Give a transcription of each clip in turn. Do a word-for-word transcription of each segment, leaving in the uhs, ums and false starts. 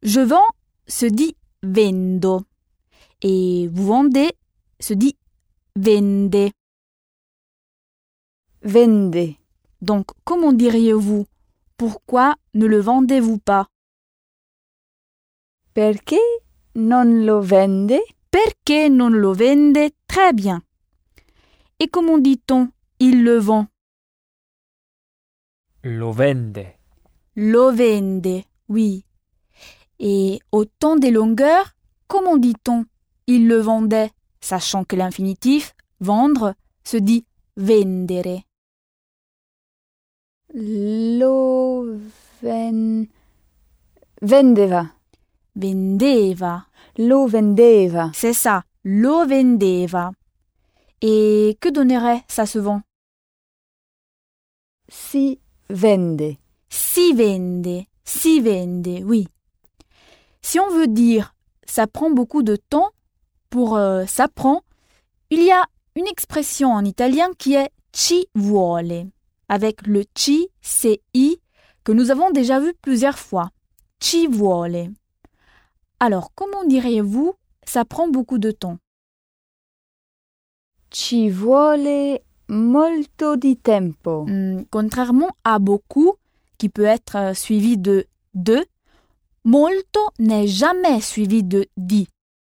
Je vends se dit vendo. Et vous vendez se dit vende. Vende. Donc, comment diriez-vous? Pourquoi ne le vendez-vous pas? Perché non lo vende? Perché non lo vende? Très bien. Et comment dit-on il le vend? Lo vende. Lo vende, oui. Et au temps des longueurs, comment dit-on il le vendait, sachant que l'infinitif vendre se dit vendere? Lo ven... vendeva. Vendeva. Lo vendeva. C'est ça, lo vendeva. Et que donnerait ça se vend? Si vende. Si vende, si vende, oui. Si on veut dire ça prend beaucoup de temps pour euh, ça prend, il y a une expression en italien qui est ci vuole, avec le ci, ci, que nous avons déjà vu plusieurs fois. Ci vuole. Alors, comment diriez-vous ça prend beaucoup de temps? Ci vuole molto di tempo. Hum, contrairement à beaucoup, qui peut être euh, suivi de de, molto n'est jamais suivi de di.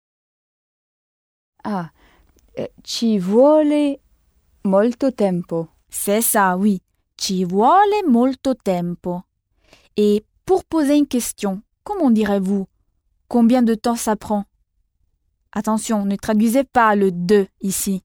Ah, eh, ci vuole molto tempo. C'est ça, oui. Ci vuole molto tempo. Et pour poser une question, comment direz-vous? Combien de temps ça prend? Attention, ne traduisez pas le de ici.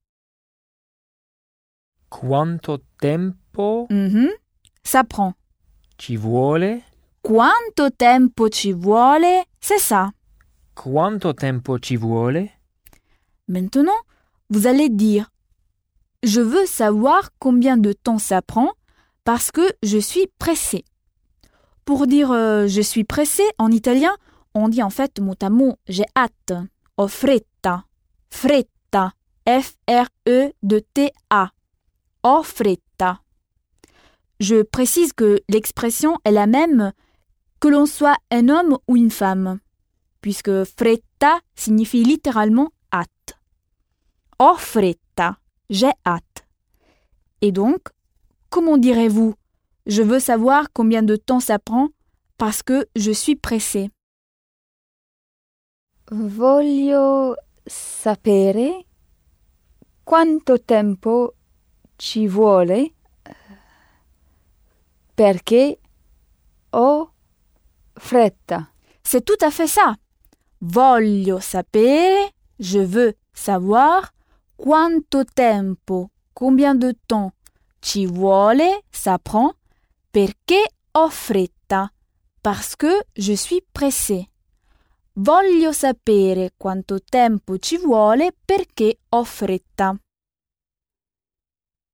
Quanto tempo Mhm, ça prend. ci vuole? Quanto tempo ci vuole? C'est ça. Quanto tempo ci vuole? Maintenant, vous allez dire « Je veux savoir combien de temps ça prend parce que je suis pressé ». Pour dire euh, « je suis pressé » en italien, on dit en fait mot à mot « j'ai hâte ». Ho fretta, fretta, F R E T A. Ho fretta. Je précise que l'expression est la même que l'on soit un homme ou une femme, puisque fretta signifie littéralement hâte. Ho fretta, j'ai hâte. Et donc, comment direz-vous « Je veux savoir combien de temps ça prend parce que je suis pressé ». Voglio sapere quanto tempo ci vuole perché ho fretta. C'est tout à fait ça. Voglio sapere, je veux savoir, quanto tempo, combien de temps, ci vuole, ça prend, perché ho fretta, parce que je suis pressé. Voglio sapere quanto tempo ci vuole perché ho fretta.